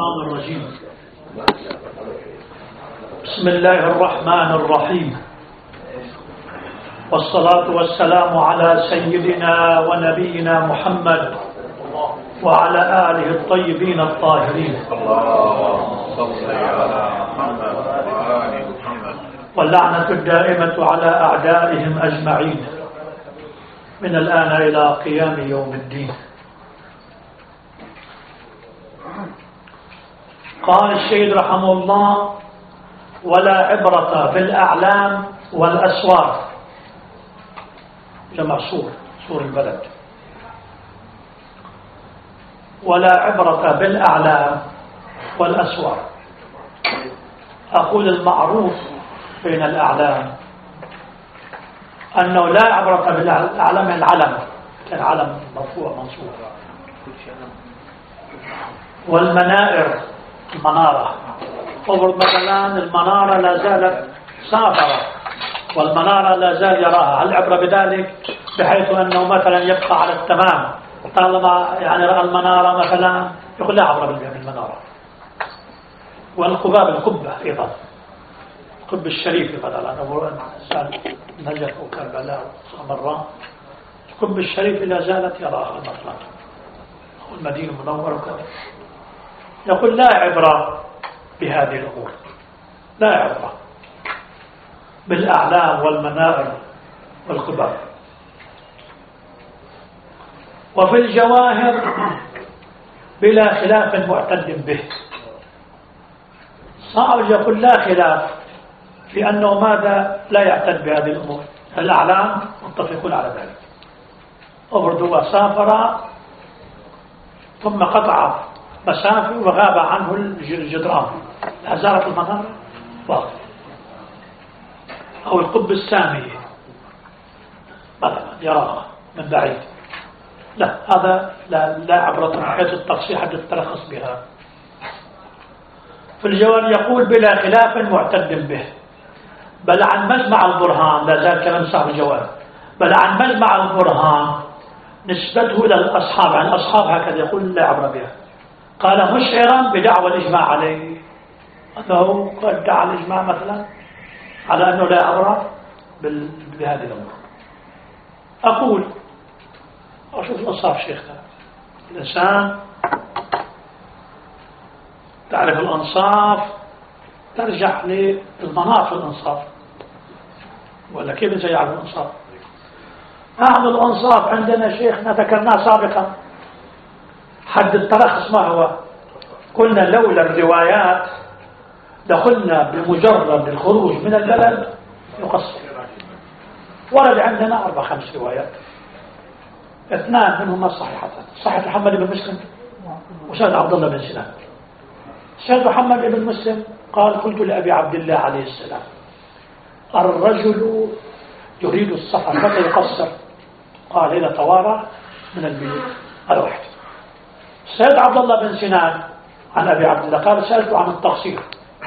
الشيطان الرجيم. بسم الله الرحمن الرحيم، والصلاة والسلام على سيدنا ونبينا محمد وعلى آله الطيبين الطاهرين، واللعنة الدائمة على أعدائهم أجمعين من الآن إلى قيام يوم الدين. قال السيد رحمه الله: ولا عبرة بالأعلام والأسوار، جمع سور البلد. ولا عبرة بالأعلام والأسوار. أقول المعروف بين الأعلام أنه لا عبرة بالأعلام، العلم كان علم مرفوع منصوب. والمنائر، المنارة، أفرض مثلا المنارة لا زالت سافرة والمنارة لا زال يراها، هل عبرة بذلك بحيث أنه مثلا يبقى على التمام طالما يعني رأى المنارة مثلا يقول لا عبرة بالمنارة. والقباب، القبة أيضا، القب الشريف مثلا نجف وكربلاء وسامراء، القب الشريف لا زالت يراها مثلا، والمدينة المنورة وكذا. يقول لا عبرة بهذه الأمور، لا عبرة بالأعلام والمنائر والقباب. وفي الجواهر بلا خلاف معتد به. صعب يقول لا خلاف في أنه ماذا لا يعتد بهذه الأمور. الأعلام متفقون على ذلك. أفرض هو سافر ثم قطع مسافة وغاب عنه الجدران، زالت المنارة باطل. أو القب السامي مثلا يراها من بعيد، لا، هذا لا عبرة من حيث التفصيل حتى الترخص بها. في الجواب يقول بلا خلاف معتد به، بل عن مجمع البرهان، لا زال كلام صاحب الجواب، بل عن مجمع البرهان نسبته إلى الأصحاب، عن أصحاب هكذا يقول لا عبر بها. قال مشعرا بدعوى الإجماع عليه، أنه قد دعا الإجماع مثلا على أنه لا عبر بهذه الأمور. أقول أشوف الأنصاف شيخنا، الإنسان تعرف الأنصاف ترجع للمناط في الأنصاف، ولا كيف يعرف الأنصاف؟ أهم الأنصاف عندنا شيخنا ذكرناه سابقا، حد الترخص ما هو؟ قلنا لولا الروايات دخلنا بمجرد الخروج من البلد يقصر. ورد عندنا 4-5 روايات، 2 منهما صحيحتان، صحيح محمد بن مسلم وسيد عبد الله بن سنان. سيد محمد بن مسلم قال: قلت لأبي عبد الله عليه السلام: الرجل يريد السفر متى يقصر؟ قال: إذا توارى من البيوت. هذا واحد. سيد عبد الله بن سنان عن أبي عبد الله قال: سألت عن التقصير،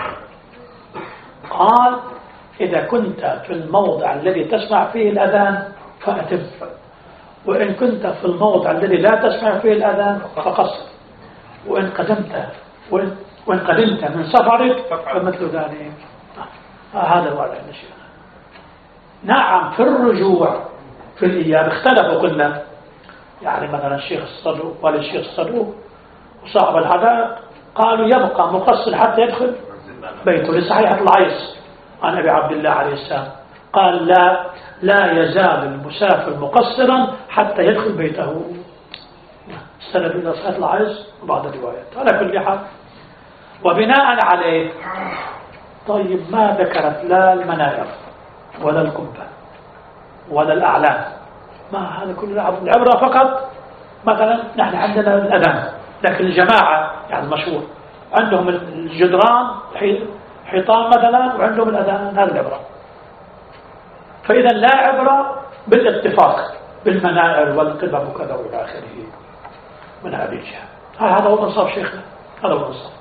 قال: إذا كنت في الموضع الذي تسمع فيه الأذان فأتم، وإن كنت في الموضع الذي لا تسمع فيه الأذان فقصر، وإن قدمت من سفرك فمثل ذلك. هذا هو الشيء. نعم، في الرجوع في الإياب اختلفوا، قلنا يعني مثلا الشيخ الصدوق والشيخ الصدوق وصاحب الحدائق قالوا يبقى مقصر حتى يدخل بيته، لصحيحة العيس عن أبي عبد الله عليه السلام قال: لا يزال المسافر مقصرا حتى يدخل بيته. استند إلى صحيحة العيس وبعض الروايات. على كل حال، وبناء عليه طيب ما ذكرت لا المنائر ولا القبة ولا الأعلام، ما هذا كله العبرة فقط. مثلا نحن عندنا الأذان، لكن الجماعة يعني المشهور عندهم الجدران حيطان مثلا وعندهم الأذان، هذا العبرة. فإذا لا عبرة بالاتفاق بالمنائر والقبب وكذا وإلى آخره من هذه الجهة. هذا هو الإنصاف شيخنا، هذا هو الإنصاف.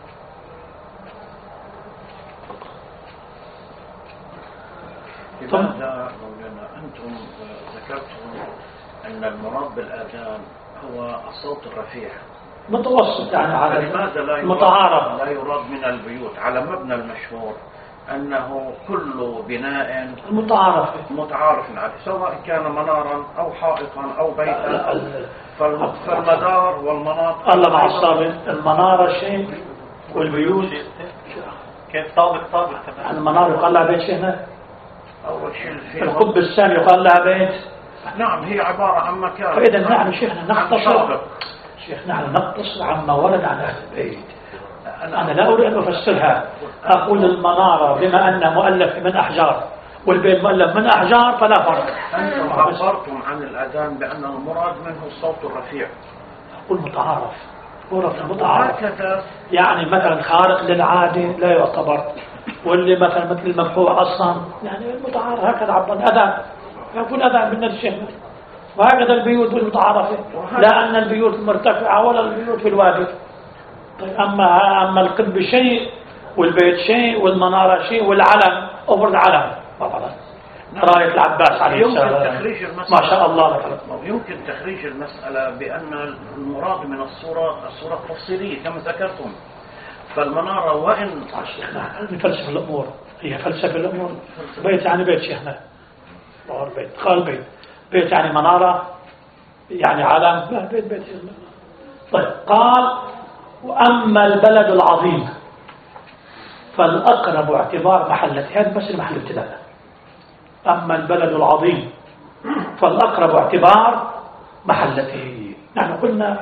لماذا مولانا أنتم ذكرتم أن المراد بالآذان هو الصوت الرفيع متوسط يعني على لماذا متعارف. لا يراد من البيوت على مبنى المشهور أنه كل بناء متعارف عليه، سواء كان منارا أو حائطا أو بيتا، فالمدار والمناط الله مع الصابر. المنارة شيء والبيوت كيف طابق المنارة يقال لها بيت هنا. أول شيء في القطب الثاني يقال لها بيت. نعم، هي عبارة عن مكان. فإذا نحن شيخنا نقتصر عما ورد عن أهل البيت. أنا لا أريد أن أفسرها. أقول المنارة بما أنه مؤلف من أحجار والبيت مؤلف من أحجار فلا فرق. أنتم عبرتم عن الأذان بأنه المراد منه الصوت الرفيع. أقول متعارف يعني مثلا خارق للعادة لا يعتبر، واللي مثلا مثل الممحوع أصلا يعني المتعارف. هكذا عبر الأذان يقول أذان بالنسبة للشيخ. وهكذا البيوت المتعارفة، لا أن البيوت المرتفعة ولا البيوت في الوادي. طيب أما القطب شيء والبيت شيء والمنارة شيء والعلم أفرد علم مثلا راية العباس عليه السلام ما شاء الله مثلا. يمكن تخريج المسألة بأن المراد من الصورة التفصيلية كما ذكرتم. فالمنارة وإن فلسفة الأمور هي فلسفة الأمور. بيت يعني بيت شيخنا قال بيت يعني منارة يعني علم. لا بيت. طيب قال وأما البلد العظيم فالأقرب اعتبار محلته. هذا بس المحل ابتداء. أما البلد العظيم فالأقرب اعتبار محلته. نحن قلنا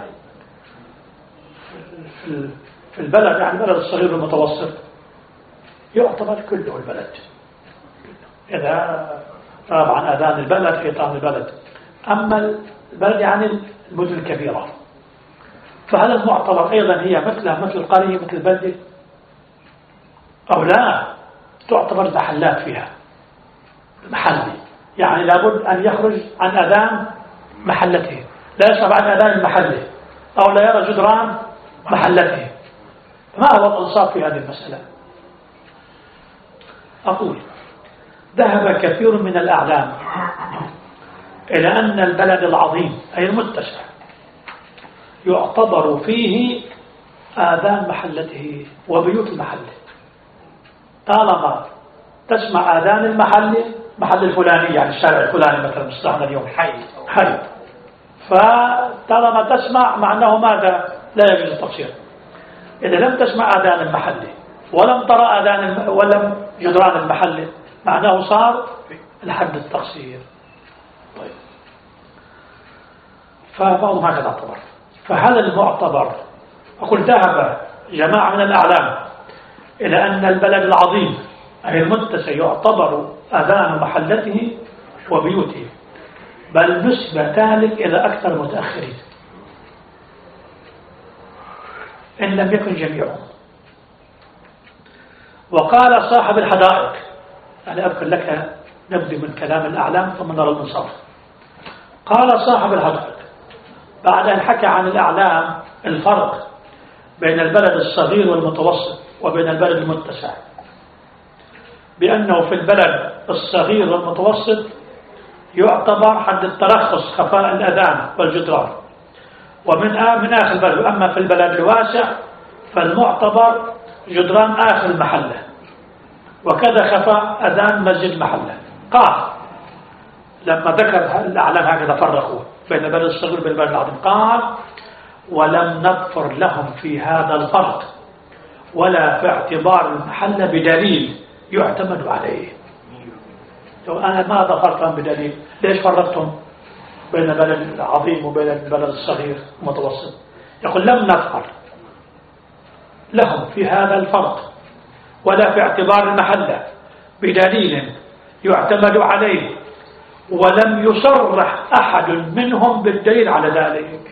في البلد يعني البلد الصغير والمتوسط يعتبر كله البلد. إذا غاب عن أذان البلد حيطان البلد. أما البلد يعني المدن الكبيرة، فهل المعتبر أيضا هي مثلها مثل القرية مثل البلدة أو لا؟ تعتبر محلات فيها محلي، يعني لابد أن يخرج عن أذان محلته، لا يشرب عن أذان المحلي أو لا يرى جدران محلته. ما هو الإنصاف في هذه المسألة؟ أقول ذهب كثير من الأعلام إلى أن البلد العظيم أي المتسع يعتبر فيه آذان محلته وبيوت المحل. طالما تسمع آذان محل الفلاني يعني الشارع الفلاني مثلا مصطلحنا اليوم حي، فطالما تسمع معناه ماذا؟ لا يجوز التقصير. إذا لم تسمع آذان المحل ولم ترى ولم جدران المحل معناه صار الحد التقصير. طيب فبعضهم هكذا اعتبر. فهذا المعتبر أقول ذهب جماعة من الأعلام إلى أن البلد العظيم أي المتسع يعتبر أذان محلته وبيوته، بل نسبة ذلك إلى أكثر متأخرين إن لم يكن جميعهم. وقال صاحب الحدائق، أنا أذكر لك نبدأ من كلام الأعلام ثم نرى الإنصاف. قال صاحب الحدائق بعد أن حكى عن الأعلام الفرق بين البلد الصغير والمتوسط وبين البلد المتسع، بأنه في البلد الصغير والمتوسط يعتبر حد الترخص خفاء الأذان والجدران ومن آخر البلد. أما في البلد الواسع فالمعتبر جدران آخر المحلة وكذا خفاء أذان مسجد محلة. قال لما ذكر الأعلام هكذا فرقوا بين البلد الصغير وبين البلد العظيم قال ولم نظفر لهم في هذا الفرق ولا في اعتبار المحلة بدليل يعتمد عليه. لو أنا ما ظفرتهم بدليل ليش فرقتم بين البلد العظيم وبين البلد الصغير المتوسط؟ يقول لم نظفر لهم في هذا الفرق ولا في اعتبار المحلة بدليل يعتمد عليه ولم يصرح أحد منهم بالدليل على ذلك،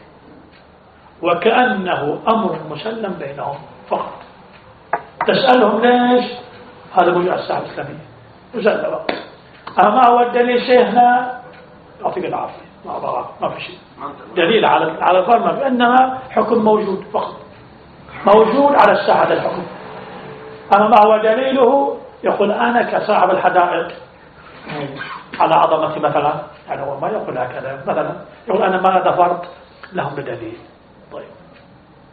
وكأنه أمر مسلم بينهم فقط. تسألهم ليش؟ هذا موجود الساعة الإسلامية وزل وقت. أما هو الدليل شيخنا يعطيك العافية ما في شيء دليل على الفرق، إنما حكم موجود فقط، موجود على الساعة الحكم. أما ما هو دليله؟ يقول أنا كصاحب الحدائق على عظمتي مثلا، يعني هو ما يقول هكذا مثلا، يقول أنا ما ظفرت لهم بدليل. طيب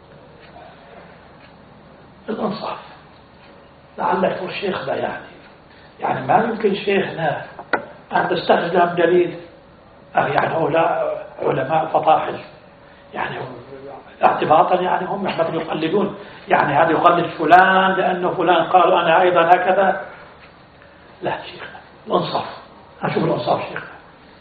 الإنصاف. لعلك تقول شيخنا يعني ما يمكن شيخنا أن تستخدم دليل يعني هؤلاء علماء فطاحل يعني اعتباطا يعني هم مثلا يقلدون يعني هذا يقلد فلان لأنه فلان قالوا أنا أيضا هكذا. لا شيخنا الإنصاف. أشوف الإنصاف شيخنا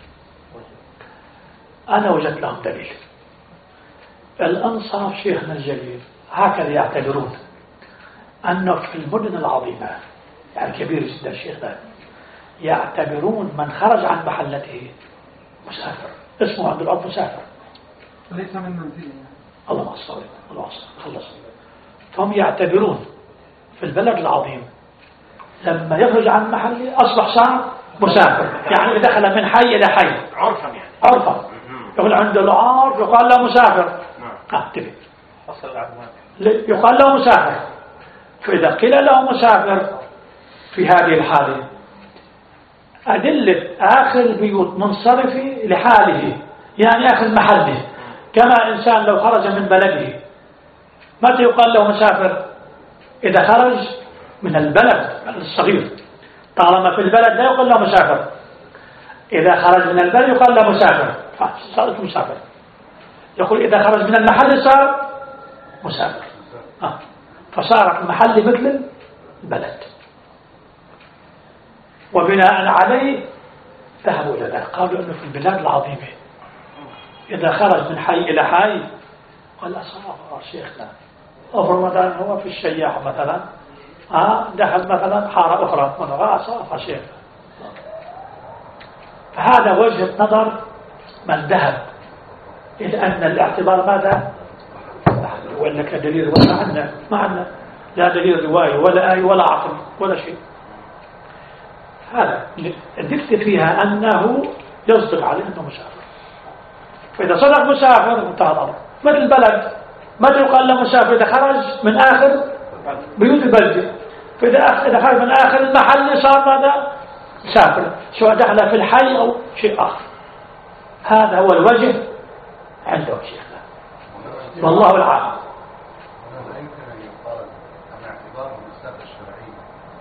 أنا وجدت لهم دليل. الإنصاف شيخنا الجليل هكذا يعتبرون أنه في المدن العظيمة يعني كبير جدا شيخنا يعتبرون من خرج عن محلته مسافر اسمه عبد العظيم مسافر ليس من منزله. الله أصلي الله أصلي خلص. فهم يعتبرون في البلد العظيم لما يخرج عن محله أصبح صار مسافر يعني دخل من حي إلى حي عرفا يعني عرفا يقول عنده العرف يقال له مسافر. تبي يقال له مسافر. فإذا قيل له مسافر في هذه الحالة أدلة آخر البيوت منصرفة لحاله يعني آخر محله. كما إنسان لو خرج من بلده متى يقال له مسافر؟ إذا خرج من البلد الصغير. طالما في البلد لا يقال له مسافر. إذا خرج من البلد يقال له مسافر صارت مسافر. يقول إذا خرج من المحل صار مسافر. فصارت المحل مثل البلد. وبناء عليه ذهبوا إلى ذلك قالوا أنه في البلاد العظيمة إذا خرج من حي إلى حي قال أصاب شيخنا أفرض مثلا هو في الشياح مثلا دخل مثلا حارة أخرى أصاب شيخنا. فهذا وجه نظر من ذهب إلى أن الاعتبار ماذا وإنك دليل ولا ما عندنا لا دليل رواية ولا آية ولا عقل ولا شيء. هذا الدكت فيها أنه يصدق عليه أنه مسافر. فإذا صدق مسافر انتهى الأمر. مثل البلد متى يقال له مسافر؟ إذا خرج من آخر بيوت البلد. فإذا خرج من آخر المحل صار ماذا مسافر سواء دخل في الحي أو شيء آخر. هذا هو الوجه عنده شيخنا والله العالم. يمكن أن يقال أن اعتبار المسافة الشرعية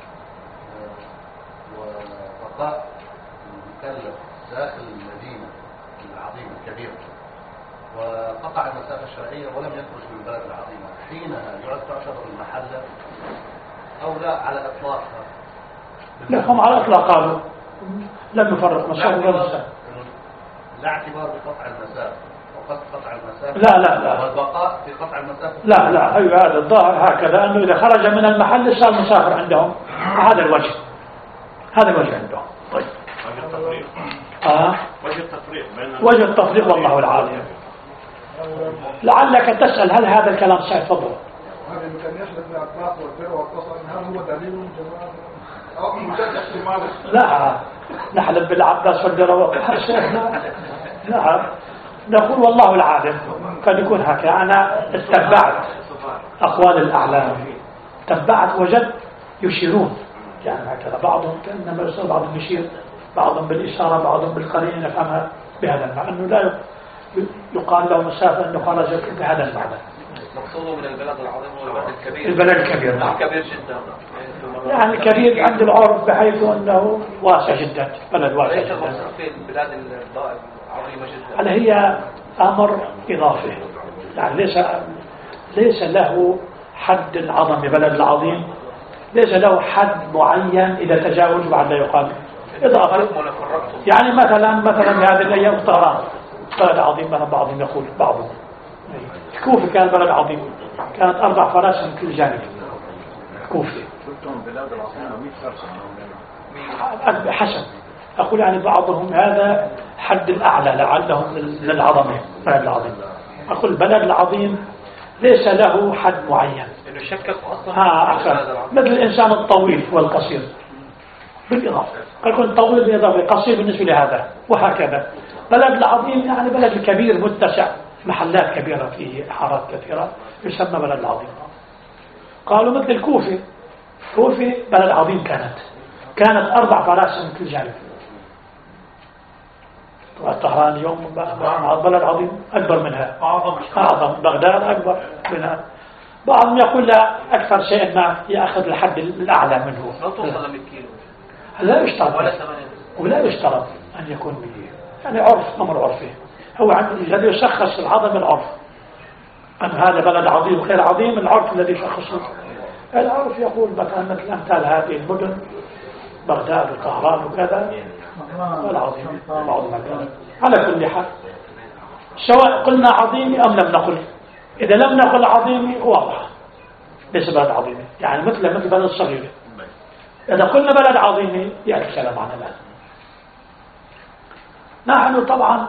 وبقاء المكلف داخل المدينة العظيمة الكبيرة وقطع المسافة الشرعية ولم يخرج من البلد العظيمة حينها تعتبر المحلة أو لا على إطلاقها؟ لا هم على إطلاق قالوا لم يفرق مسافة لا اعتبار بقطع المسافة وقد قطع المسافة لا والبقاء في قطع المسافة لا أيوة هذا الظاهر هكذا أنه إذا خرج من المحل صار مسافر عندهم. هذا الوجه عندهم. طيب وجه التفريق والله العالم. لعلك تسأل هل هذا الكلام صحيح؟ تفضل. هذا كان يحدث من الأطلاق والبر والقصر هل هو دليل أو مشجع احتمال؟ لا نحلف بالعباس والدر نعم نقول والله العالم. قد يكون هكذا. أنا اتبعت أقوال الأعلام تبعت وجدت يشيرون يعني هكذا بعضهم كأنما يصير بعضهم يشير بعضهم بالإشارة بعضهم بالقرينة نفهمها بهذا المعنى أنه لا يقال له مسافة أنه خرج بهذا المعنى. مقصوده من البلد العظيم هو البلد الكبير. البلد الكبير نعم. كبير جدا. يعني كبير عند العرف بحيث أنه واسع جدا. بلد واسع ليس جدا. المقصود في البلاد العظيمة جدا. هل هي أمر إضافي يعني ليس له حد العظم بلد العظيم ليس له حد معين إذا تجاوز بعد لا يقال إضافي. يعني مثلا هذه الأيام طهران بلد عظيم مثلا بعضهم يقول بعضهم كوفي كان بلد عظيم كانت 4 فراسخ من كل جانب. كوفي حسن أقول يعني بعضهم هذا حد الأعلى لعلهم للعظمة بلد العظيم. أقول البلد العظيم ليس له حد معين إنه شكك أصلا مثل الإنسان الطويل والقصير بالإضافة قد يكون طويل بالإضافة قصير بالنسبة لهذا وهكذا. بلد العظيم يعني بلد كبير متسع محلات كبيرة فيه حارات كثيرة يسمى بلد العظيم. قالوا مثل الكوفي بلد عظيم كانت 4 فراسخ من كل جانب. طهران اليوم بلد عظيم أكبر منها أعظم. بغداد أكبر منها بعضهم يقول لا، أكثر شيء ما يأخذ الحد الأعلى منه. لو توصل ل 100 كيلو لا يشترط ولا 8 ولا يشترط أن يكون 100. يعني عرف، أمر عرفي. هو الذي يشخص العظم العرف، أن هذا بلد عظيم وغير عظيم. العرف الذي يشخصه العرف يقول مثلا مثل أمثال هذه المدن بغداد وطهران وكذا والعظيم بعض المكان. على كل حال سواء قلنا عظيم أم لم نقل، إذا لم نقل عظيم واضح ليس بلد عظيم، يعني مثل بلد صغير. إذا قلنا بلد عظيم يأتي الكلام عن الآن. نحن طبعا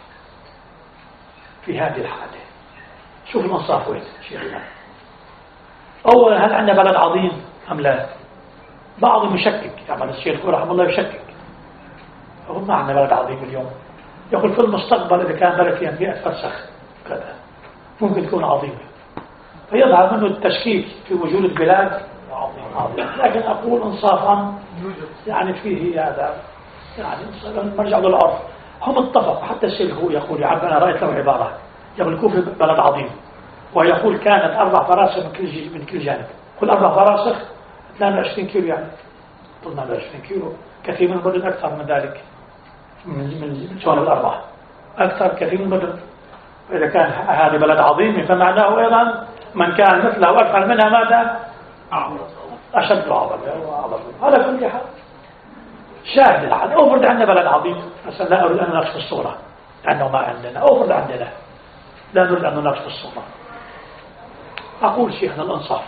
في هذه الحالة شوف الإنصاف وين شيخنا. أولا هل عندنا بلد عظيم أم لا؟ بعضهم يشكك، يعني الشيخ رحمه الله يشكك، يقول ما عندنا بلد عظيم اليوم. يقول في المستقبل إذا كان بلد فيها 100 فرسخ كذا ممكن تكون عظيمة، فيظهر منه التشكيك في وجود البلاد عظيم. لكن أقول إنصافا يعني فيه هذا، يعني نرجع للعرف. هم اتفقوا، حتى الشيخ هو يقول يعبر، أنا رأيت له عبارة يقول الكوفة بلد عظيم، ويقول كانت 4 فراسخ من كل جانب. كل 4 فراسخ 22 كيلو، يعني طولنا 22 كيلو. كثير من المدن أكثر من ذلك، من جوانب الأربعة أكثر كثير من المدن. وإذا كان هذا بلد عظيم فمعناه أيضا من كان مثله أكثر منها ماذا؟ أشد وأعظم. على كل حال شاهد الحال. أفرض عندنا بلد عظيم، مثلا لا أريد أن نناقش الصورة لأنه ما عندنا. أفرض عندنا لا نريد أن نناقش الصورة. أقول شيخنا الإنصاف،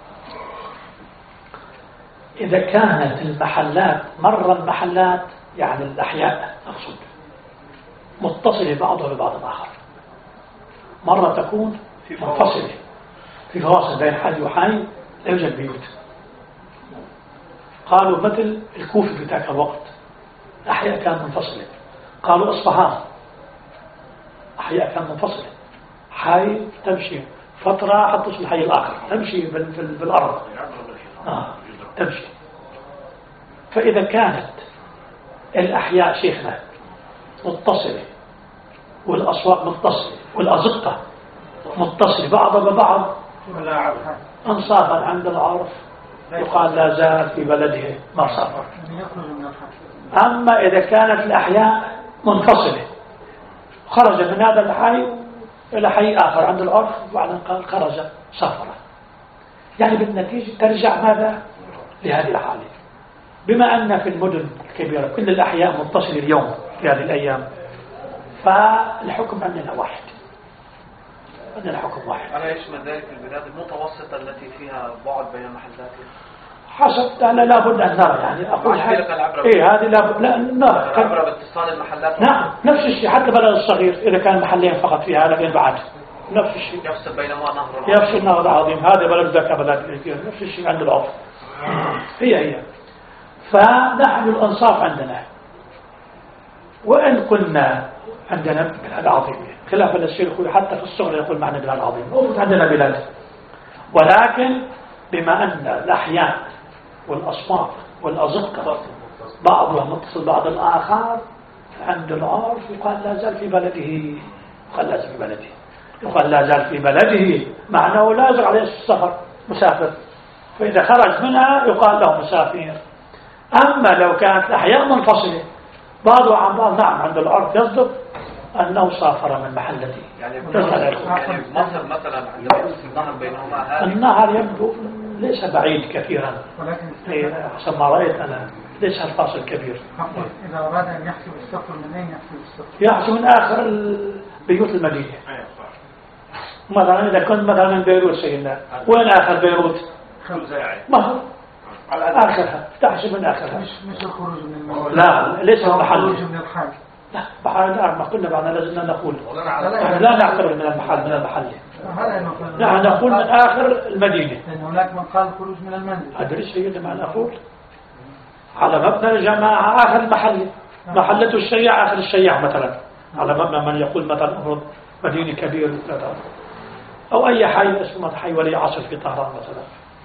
إذا كانت المحلات مرة المحلات يعني الأحياء أقصد متصلة بعضها ببعض الآخر، مرة تكون منفصلة في فواصل بين حي وحي لا يوجد بيوت. قالوا مثل الكوفة في ذاك الوقت أحياء كانت منفصلة. قالوا إصفهان أحياء كانت منفصلة، حي تمشي فترة حتى تصل الحي الآخر، تمشي بالأرض تمشي. فإذا كانت الأحياء شيخنا متصلة والأسواق متصلة والأزقة متصلة بعضها ببعض، انصافا عند العرف يقال لا زال في بلده ما سافر. أما إذا كانت الأحياء منفصلة خرج من هذا الحي إلى حي آخر عند العرف وبعدين قال خرج سافر، يعني بالنتيجة ترجع ماذا لهذه الحالة. بما أن في المدن الكبيرة كل الأحياء متصلة اليوم في هذه الأيام، فالحكم عندنا واحد. عندنا حكم واحد. ألا يشمل ذلك البلاد المتوسطة التي فيها بعد بين المحلات؟ حسب أنا لابد أن نرى، يعني أقول هذه لابد لا نرى العبرة باتصال المحلات. نعم نفس الشيء، حتى بلد الصغير إذا كان محلين فقط فيها لكن بعد نفس الشيء يفصل بينهما نهر يفصل نهر عظيم. هذا بلد ذاك بلد كبير، نفس الشيء عند العرف هي. فنحن الأنصاف عندنا، وإن كنا عندنا بلاد عظيمة خلاف الشيء يقول حتى في الصغر يقول معنا بلاد عظيمة، عندنا بلاد، ولكن بما أن الأحياء والأسواق والأزقة بعضها متصل بعض الآخر عند العرف يقال لا زال في بلده. يقال لا زال في بلده، يقال لا زال في بلده معناه لا يزال عليه السفر مسافر، فإذا خرج منها يقال له مسافر. أما لو كانت الأحياء منفصلة بعضها عن بعض نعم عند العرف يصدق أنه سافر من محلته. يعني مصر مثلا عندما يفصل النهر بينهما النهر يبدو ليس بعيد كثيرا، حسب ما رأيت أنا ليس الفاصل كبير. إذا أراد أن يحسب السفر من أين يحسب السفر؟ يحسب من آخر بيوت المدينة. مثلا إذا كنت مثلا من بيروت سيدنا، وين آخر بيروت؟ مصر آخرها، تحسب من آخرها. مش الخروج من المحل. لا ليس المحل. الخروج من الحي. لا بحال ما قلنا بعدنا لازلنا نقول لا نعتبر من المحل نحن نقول من آخر المدينة، لأن هناك من قال الخروج من المنزل. أدري شيء ما نقول على مبنى الجماعة آخر المحل، محلة الشيع آخر الشيع مثلا، على مبنى من يقول مثلا مدينة كبير أو أي حي اسمه حي ولي عصر في طهران مثلا،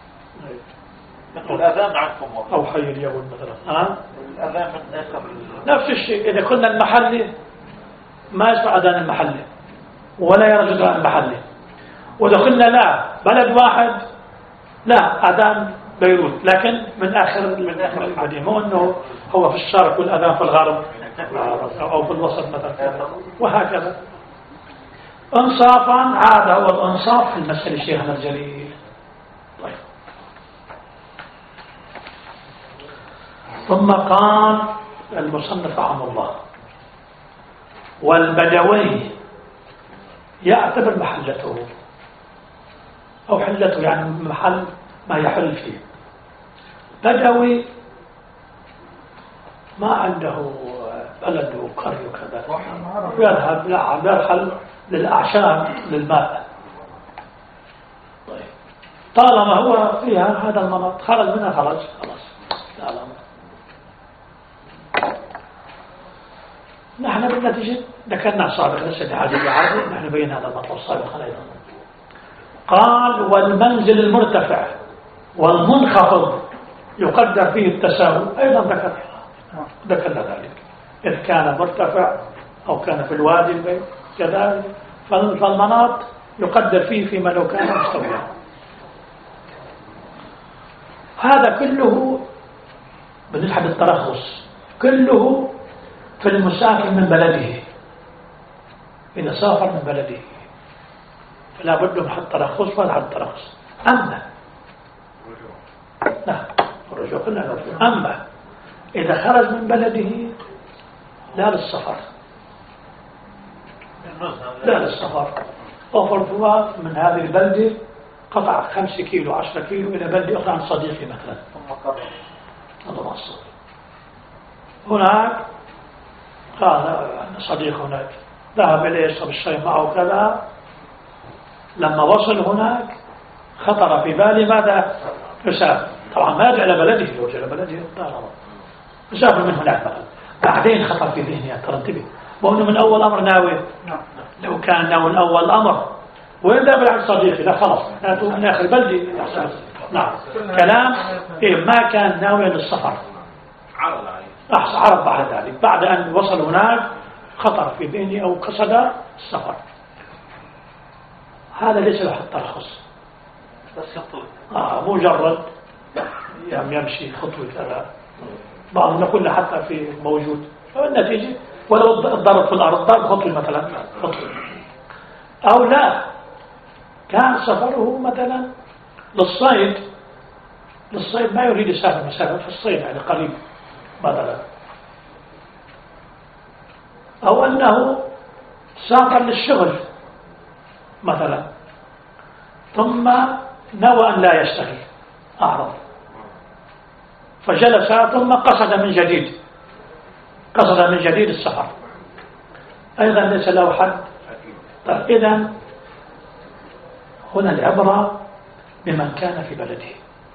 الأذان عنكم أو حي اليهود مثلا. الأذان من آخر نفس الشيء. إذا كنا المحلي ما يسمع أذان المحلي ولا يرى جدران المحلي، ودخلنا لا بلد واحد لا أذان بيروت لكن من آخر المدينة، مو أنه هو في الشرق والأذان في الغرب أو في الوسط مثلا، وهكذا. انصافا هذا هو الانصاف في المسألة شيخنا الجليل. طيب. ثم قال المصنف رحمه الله: والبدوي يعتبر محلته أو حلته، يعني محل ما يحل فيه. بدوي ما عنده بلد وقرية وكذا، يرحل للأعشاب للماء. طيب. طالما هو فيها هذا المناطق خرج منها خلاص لا. نحن بالنتيجة ذكرنا سابقا لسه حاجة العربي، نحن بين هذا المطلب سابقا أيضا. قال: والمنزل المرتفع والمنخفض يقدر فيه التساوي، أيضا ذكرنا ذلك، إذ كان مرتفع أو كان في الوادي البيت كذلك، فالمناط يقدر فيه فيما لو كان مستويا. هذا كله بالنسبة للترخص، كله في المسافر من بلده. إذا سافر من بلده فلا بد من حد ترخص ولا حد ترخص. أما لا الرجوع كلنا نرجو. أما إذا خرج من بلده لا للسفر، لا للسفر، أفرض من هذه البلدة قطع 5 كيلو 10 كيلو إلى بلدة أخرى عن صديقي مثلا، الله الصديق هناك قال صديق هناك ذهب إليه يشرب الشاي معه كذا. لما وصل هناك خطر في بالي ماذا يسافر، طبعا ما يرجع إلى بلده، لو رجع إلى بلده يسافر من هناك مثلا. بعدين خطر في ذهني ترى انتبه، وأنه من أول أمر ناوي، لو كان ناوي من أول أمر وين ذهب عند صديقي لا خلاص ناتوا من آخر بلدي. نعم كلام إيه، ما كان ناوي للسفر، عرض بعد ذلك، بعد أن وصل هناك خطر في ذهني أو قصد السفر، هذا ليس له حتى ترخص، بس خطوة مجرد يمشي خطوة كذا. بعض نقول حتى في موجود، فالنتيجة ولو الضرب في الأرض ضرب خطوة مثلا خطوة. أو لا كان سفره مثلا للصيد ما يريد يسافر مسافة في الصيد يعني قريب مثلا، أو أنه سافر للشغل مثلا ثم نوى أن لا يشتغل أعرض فجلس ثم قصد من جديد السفر، أيضا ليس له حد. طيب إذن هنا العبرة بمن كان في بلده،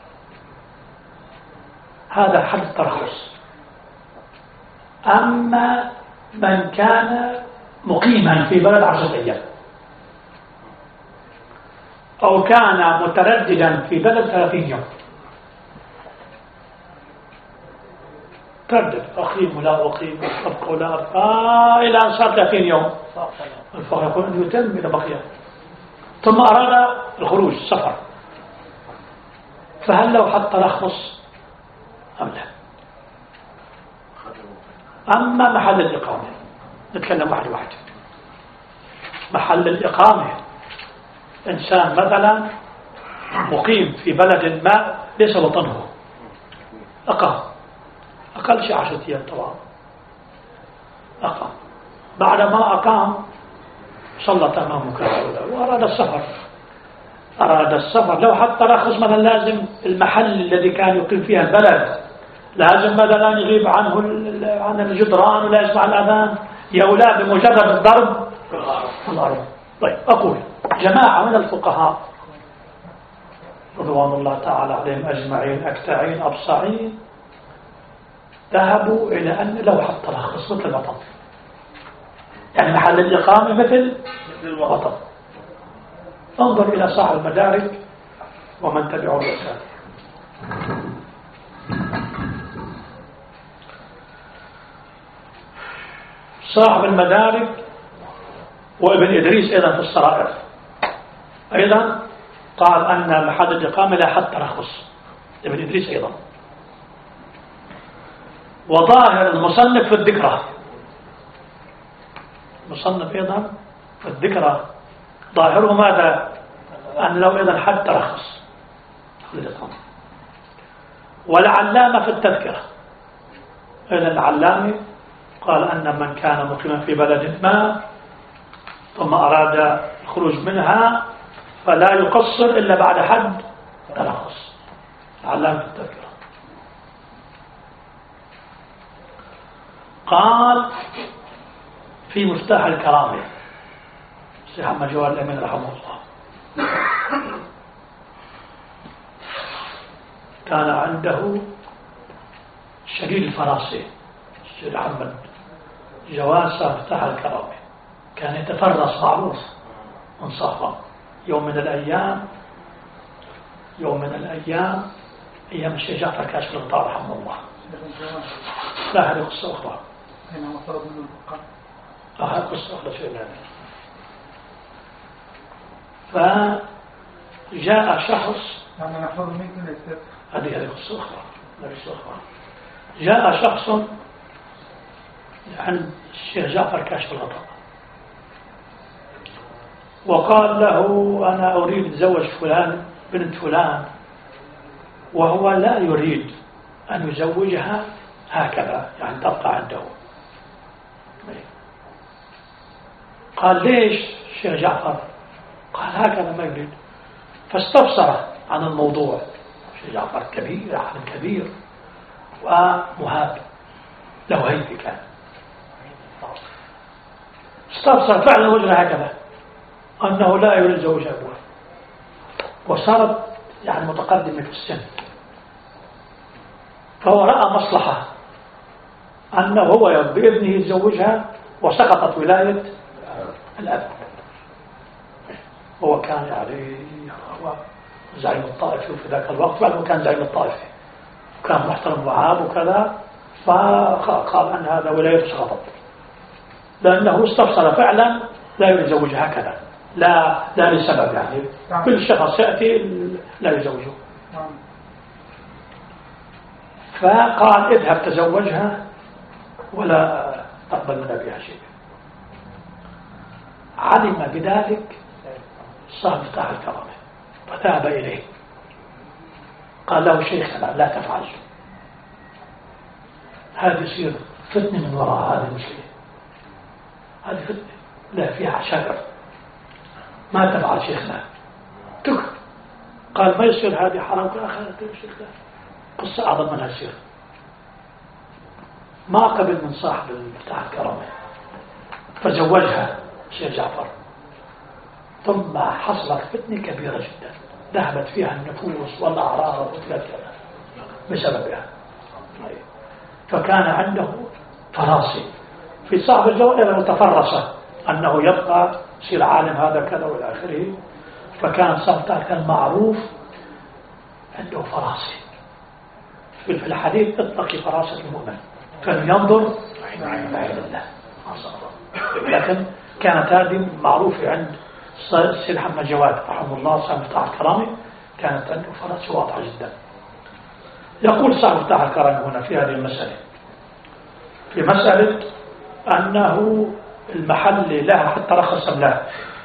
هذا حد الترخص. أما من كان مقيما في بلد 10 أيام أو كان مترددا في بلد 30 يوم، تردد أقيم ولا أقيم أبقى ولا أبقى إلى أن صار 30 يوم فيقول أن يتم إلى بقية، ثم أراد الخروج السفر، فهل لو حتى ترخص أم لا؟ أما محل الإقامة نتكلم واحد محل الإقامة، إنسان مثلا مقيم في بلد ما ليس وطنه، أقل شيء 10 أيام طبعا، بعدما أقام صلى تمام كذا وأراد السفر، لو حتى رخص مثلا لازم المحل الذي كان يقيم فيها البلد لازم مثلا يغيب عن الجدران ولا يسمع الأذان، يولى بمجرد الضرب في الأرض. طيب أقول جماعة من الفقهاء رضوان الله تعالى عليهم أجمعين أكتاعين أبصاعين ذهبوا إلى أن لو حتى رخص مثل الوطن، يعني محل الإقامة مثل الوطن. انظر إلى صاحب المدارك ومن تبعوا الرسالة. صاحب المدارك وابن إدريس أيضا في الصرائر أيضا قال أن محل الإقامة لا حد ترخص ابن إدريس أيضا. وظاهر المصنف في الذكرى، المصنف أيضا في الذكرى ظاهره ماذا؟ أن له أيضا حد ترخص للإقامة. والعلامة في التذكرة أيضا العلامة قال أن من كان مقيما في بلد ما ثم أراد الخروج منها فلا يقصر إلا بعد حد ترخص. العلامة في التذكرة قال في مفتاح الكرامة الشيخ محمد جواد الأمين رحمه الله كان عنده شديد الفراسة الشيخ محمد جواد مفتاح الكرامة، كان يتفرس معروف انصافا. يوم من الأيام أيام الشيخ جعفر كاشف الغطاء رحمه الله، لا هذه قصة أخرى، هذه قصة أخرى شيء لا. فجاء شخص، هذه قصة أخرى، جاء شخص عند الشيخ جعفر كاشف الغطاء وقال له أنا أريد أتزوج فلان بنت فلان، وهو لا يريد أن يزوجها هكذا يعني تبقى عنده. قال ليش الشيخ جعفر؟ قال هكذا ما يريد. فاستفسر عن الموضوع. الشيخ جعفر كبير، عالم كبير ومهاب له هيبة كان. استفسر فعلا وجه هكذا أنه لا يريد زوج أبوه، وصارت يعني متقدمة في السن، فهو رأى مصلحة أنه هو بابنه يتزوجها وسقطت ولاية الأب. هو كان يعني هو زعيم الطائف في ذاك الوقت، بعد كان زعيم الطائف وكان محترم وعاب وكذا، فقال أن هذا ولاية سقطت لأنه استفسر فعلا لا يريد زوجها هكذا، لا لسبب يعني كل شخص يأتي لا يزوجه. فقال اذهب تزوجها ولا تقبل من أبيها شيء. علم بذلك صاحب مفتاح الكرامة فذهب إليه قال له شيخنا لا تفعل، هذا يصير فتنة من وراء هذه المشكلة، هذه فتنة لا فيها عشاقر، ما تفعل شيخنا تكر. قال ما يصير، هذه حرام. آخرت شيخنا قصة أعظم منها يصير. ما قبل من صاحب مفتاح الكرامة فزوجها الشيخ جعفر، ثم حصلت فتنة كبيرة جدا ذهبت فيها النفوس والأعراض بسببها. فكان عنده فراسة في صاحب الجوائر المتفرسة أنه يبقى يصير عالم هذا كذا والى آخره. فكان صاحب كان معروف عنده فراسة. في الحديث اطلقي فراسة المؤمن، كان ينظر بعين الله، لكن كانت هذه معروفة عند السيد محمد جواد رحمه الله صاحب مفتاح الكرامة، كانت عنده فراسة واضحة جدا. يقول صاحب مفتاح الكرامة هنا في هذه المسألة، في مسألة أنه المحل لها حتى رخص أم لا.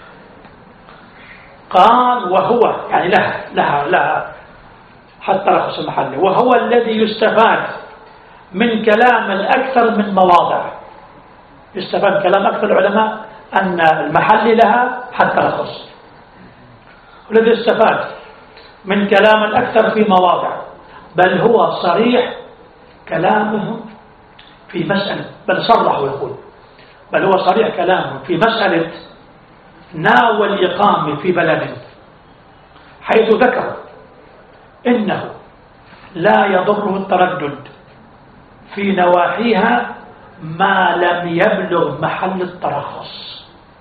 قال وهو يعني لها حتى رخص المحل، وهو الذي يستفاد من كلام الأكثر من مواضع. يستفاد كلام أكثر العلماء أن المحل لها حتى رخص، والذي يستفاد من كلام الأكثر في مواضع، بل هو صريح كلامهم في مسألة، بل صرح ويقول بل هو صريح كلامهم في مسألة ناوى الإقامة في بلد، حيث ذكر إنه لا يضره التردد في نواحيها ما لم يبلغ محل الترخص.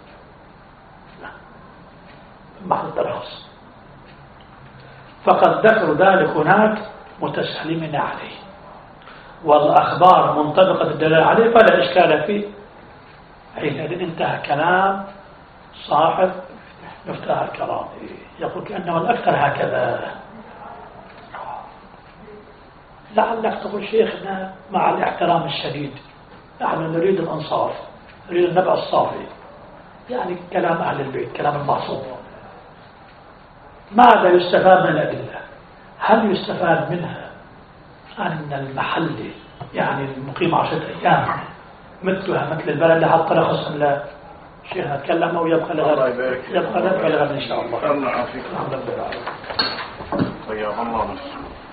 محل الترخص فقد ذكر ذلك هناك متسلمين عليه، والأخبار منطبقة الدلالة عليه فلا إشكال فيه. حينئذ انتهى كلام صاحب مفتاح الكرام يقول كأنه الأكثر هكذا. لعلك تقول شيخنا مع الاحترام الشديد نحن نريد الإنصاف، نريد النبع الصافي، يعني كلام أهل البيت، كلام المعصوم. ماذا يستفاد من الأدلة؟ هل يستفاد منها أن المحل يعني المقيم 10 أيام مثلها مثل البلد اللي حط رخص لا شيخنا تكلم أو يبقى لغد، يبقى لغد إن شاء الله. الله يعافيك. الحمد لله. طيب الله